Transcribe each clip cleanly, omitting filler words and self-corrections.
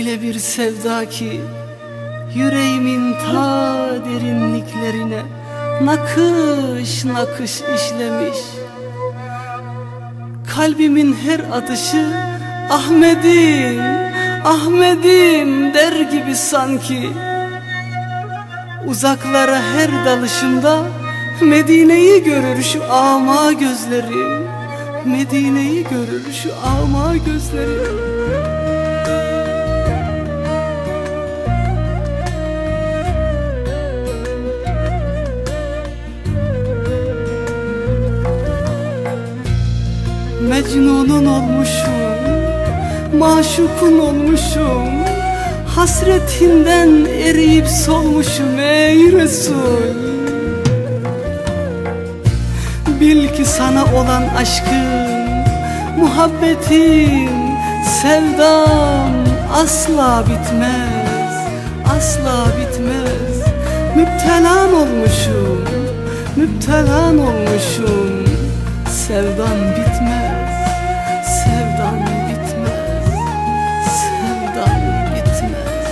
Öyle bir sevda ki yüreğimin ta derinliklerine nakış nakış işlemiş. Kalbimin her atışı Ahmet'im, Ahmet'im der gibi sanki. Uzaklara her dalışımda Medine'yi görür şu ama gözlerim, Medine'yi görür şu ama gözlerim. Mecnunun olmuşum, maşukun olmuşum, hasretinden eriyip solmuşum ey Resul. Bil ki sana olan aşkım, muhabbetim, sevdam asla bitmez, asla bitmez. Müptelan olmuşum, müptelan olmuşum, sevdam bitmez, sevdam bitmez, sevdam bitmez.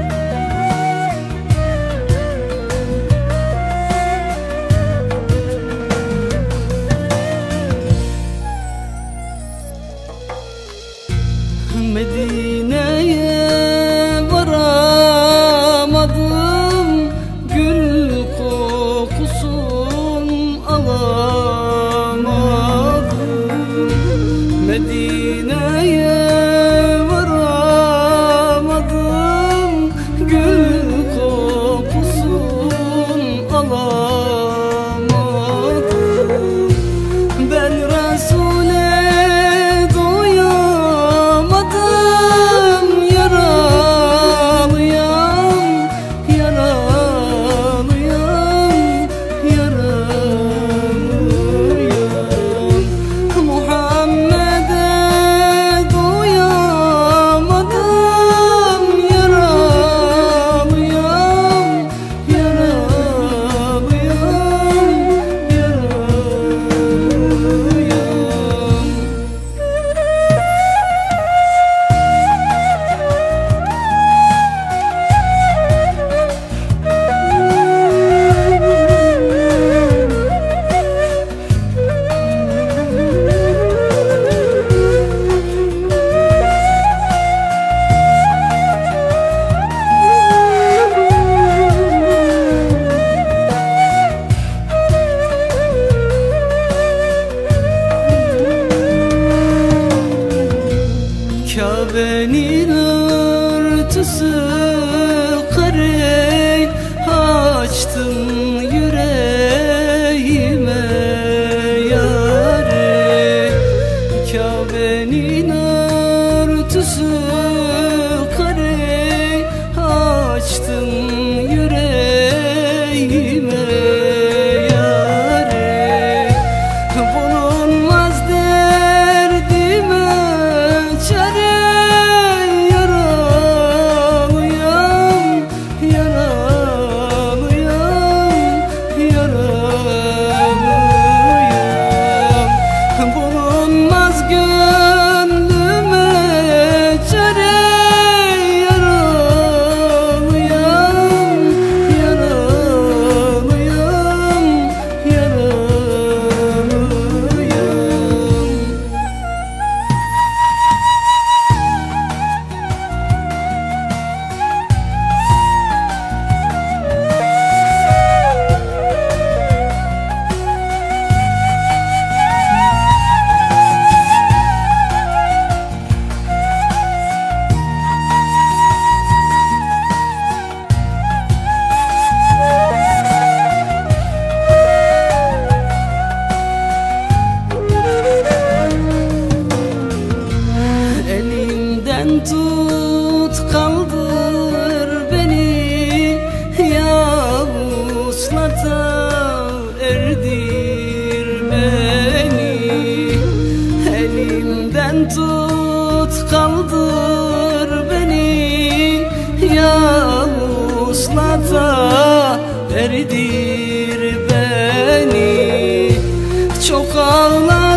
Medine'ye varamadım, gül kokusun alamadım. Medine'ye varamadım, gül kokusun alamadım. Ben Resul'e doyamadım, yaralıyam, yaralıyam, yaralıyam. Muhammed'e doyamadım, yaralıyam, yaralıyam, yaralıyam. Kabe'nin örtüsü karey, açtım yüreğime yâre. Kabe'nin örtüsü karey, açtım yüreğime yâre. Bulunmaz derdime çare, bulunmaz gönlüme çare, yaralıyam, yaralıyam, yaralıyam. Elimden tut kaldır beni, ya vuslata erdir beni. Elimden tut kaldır beni, ya vuslata erdir beni. Çok ağlar